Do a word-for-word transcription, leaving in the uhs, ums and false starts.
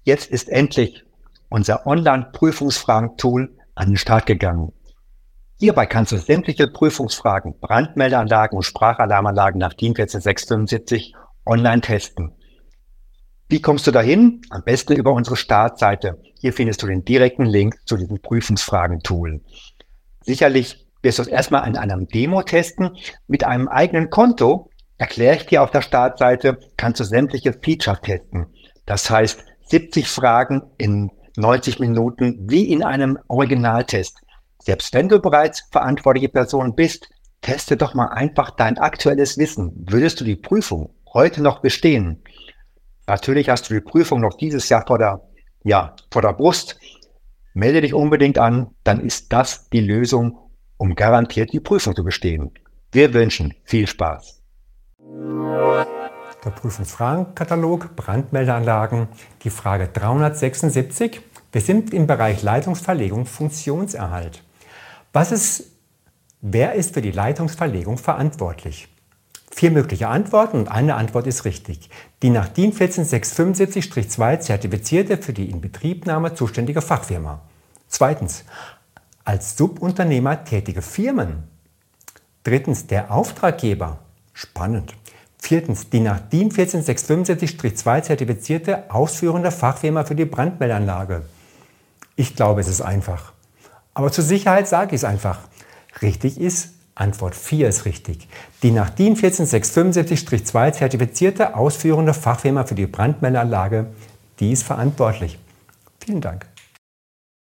Jetzt ist endlich unser Online-Prüfungsfragen-Tool an den Start gegangen. Hierbei kannst du sämtliche Prüfungsfragen, Brandmeldeanlagen und Sprachalarmanlagen nach DIN eins vier sechs fünf online testen. Wie kommst du dahin? Am besten über unsere Startseite. Hier findest du den direkten Link zu diesem Prüfungsfragen-Tool. Sicherlich wirst du es erstmal in einem Demo testen. Mit einem eigenen Konto, erkläre ich dir auf der Startseite, kannst du sämtliche Features testen. Das heißt, siebzig Fragen in neunzig Minuten wie in einem Originaltest. Selbst wenn du bereits verantwortliche Person bist, teste doch mal einfach dein aktuelles Wissen. Würdest du die Prüfung heute noch bestehen? Natürlich hast du die Prüfung noch dieses Jahr vor der, ja, vor der Brust. Melde dich unbedingt an, dann ist das die Lösung, um garantiert die Prüfung zu bestehen. Wir wünschen viel Spaß. Der Prüfungsfragenkatalog, Brandmeldeanlagen, die Frage dreihundertsechsundsiebzig. Wir sind im Bereich Leitungsverlegung, Funktionserhalt. Was ist, wer ist für die Leitungsverlegung verantwortlich? Vier mögliche Antworten und eine Antwort ist richtig. Die nach DIN eins vier sechs fünf zwei zertifizierte für die Inbetriebnahme zuständige Fachfirma. Zweitens, als Subunternehmer tätige Firmen. Drittens, der Auftraggeber. Spannend. Viertens, die nach DIN eins vier sechs fünf zwei zertifizierte ausführende Fachfirma für die Brandmeldeanlage. Ich glaube, es ist einfach. Aber zur Sicherheit sage ich es einfach. Richtig ist, Antwort vier ist richtig. Die nach DIN eins vier sechs fünf zwei zertifizierte ausführende Fachfirma für die Brandmeldeanlage, die ist verantwortlich. Vielen Dank.